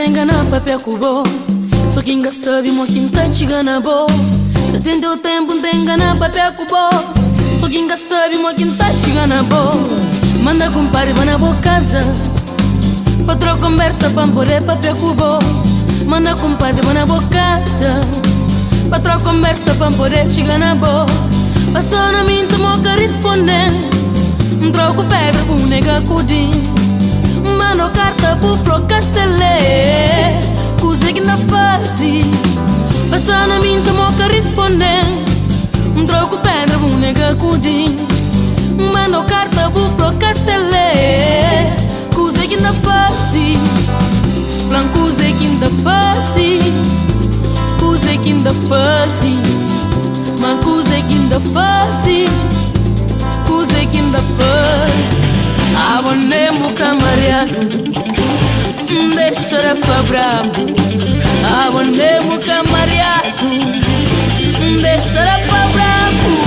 engana papel cubo. Só quem sabe mo quem tá chegando bo. Se atende o tempo não engana papel cubo. Só quem sabe mo quem tá chegando bo. Manda compadre na boa casa. Patrão conversa pra poder papel cubo. Manda compadre na boa casa. Patrão conversa pra poder chegar na boa. Passou na minha moca responder. Troco pedra com nega cudim. Mano carta pro castele. Coisa que não faz. Passou na minha moca responder. Troco pedra com nega cudim. Mano carta pro castele. Coisa que não faz. Plan coisa que não faz. Coisa que não faz. Mas coisa que não faz. Coisa que não faz. Abonemo camarada. Deixa pra brabo. Abonemo camarada. Deixa pra brabo.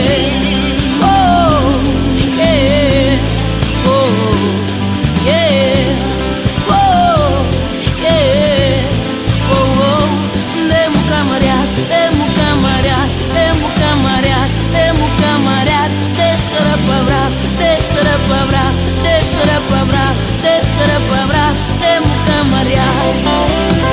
Oh, yeah. Oh, yeah. Oh, yeah. Oh, oh. Demo camarada. Demo camarada. Demo camarada. Demo camarada. Deixa pra brabo. Deixa pra brabo. Deixa pra brabo. Deixa pra brabo. Demo camarada.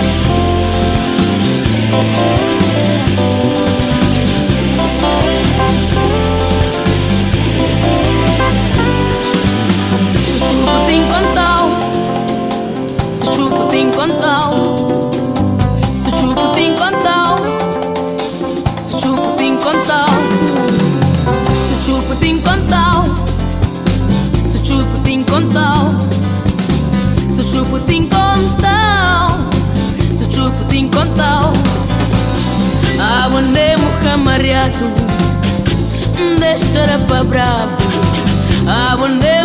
Abonemo camarada. Deixa pra brabo. Abonemo